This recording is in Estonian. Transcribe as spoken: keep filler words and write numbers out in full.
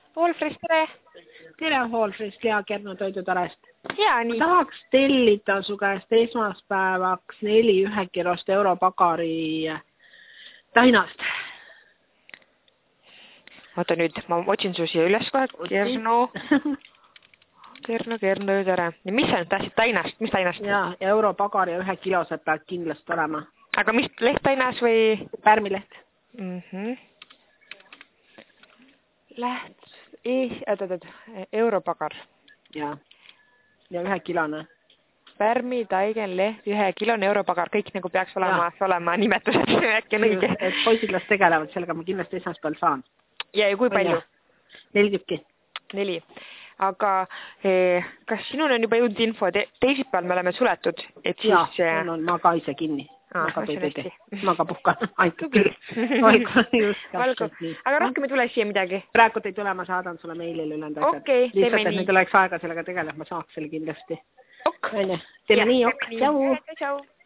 Wolfris, tere! Tere, Wolfris, Lea Kerno toidutarest. Hea, nii. Ma tahaks tellida su käest esmaspäevaks neli ühekilost Europagari tainast. Oota nüüd, ma otsin su siia üles kohe. Kerno, Kerno, Kerno, tere. Ja mis sa nüüd tahtsid tainast? Mis tainast? Ja, Europagari ühe kilose pealt kindlasti olema. Aga mis leht tainas või? Pärmileht. Mhm. Läht, ei, oot, oot, Europagar. Ja, ja ühe kilone. Pärmi, taigen, leht, ühe kilone Europagar, kõik nagu peaks olema, olema nimetused. Äkki on õige. Et poisid las tegelevad, sellega ma kindlasti esmaspäeval saan. Ja, ja kui palju? Neli tükki. Neli. Aga eh, kas sinul on juba jõudnud info, te teisipäeval me oleme suletud? Et siis, ja, on, on, ma ka ise kinni. Aa, ma ka see on hästi. Ma ka puhkan. Aitab küll. Olgu, just. Olgu. Aga rohkem ei tule siia midagi? Praegu ei tule, ma saadan sulle meilile ülend asjad. Okei, okay, lihtsalt, et nüüd oleks aega sellega tegeleda, ma saaks selle kindlasti. Ok. Teeme nii, ok. Tšau. Tšau.